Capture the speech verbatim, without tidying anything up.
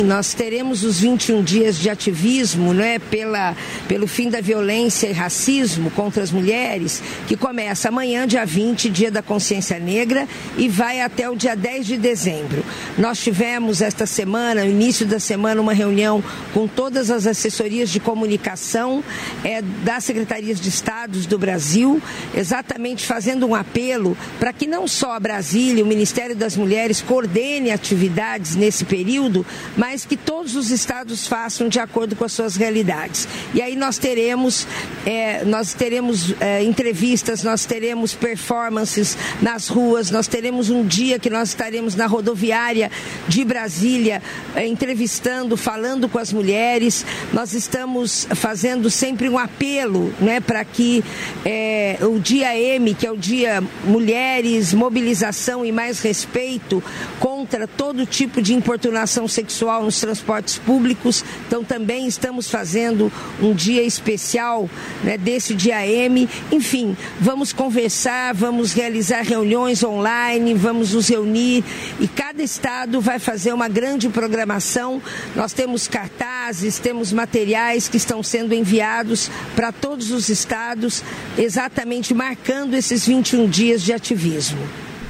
Nós teremos os vinte e um dias de ativismo, né, pela, pelo fim da violência e racismo contra as mulheres, que começa amanhã, dia vinte, dia da consciência negra, e vai até o dia dez de dezembro. Nós tivemos esta semana, no início da semana, uma reunião com todas as assessorias de comunicação é, das secretarias de estados do Brasil, exatamente fazendo um apelo para que não só a Brasília, o Ministério das Mulheres, coordene atividades nesse período, mas mas que todos os estados façam de acordo com as suas realidades. E aí nós teremos, é, nós teremos é, entrevistas, nós teremos performances nas ruas, nós teremos um dia que nós estaremos na rodoviária de Brasília, é, entrevistando, falando com as mulheres. Nós estamos fazendo sempre um apelo, né, para que é, o dia M, que é o dia Mulheres, Mobilização e Mais Respeito, contra todo tipo de importunação sexual nos transportes públicos. Então também estamos fazendo um dia especial, né, desse dia M. Enfim, vamos conversar, vamos realizar reuniões online, vamos nos reunir e cada estado vai fazer uma grande programação. Nós temos cartazes, temos materiais que estão sendo enviados para todos os estados, exatamente marcando esses vinte e um dias de ativismo.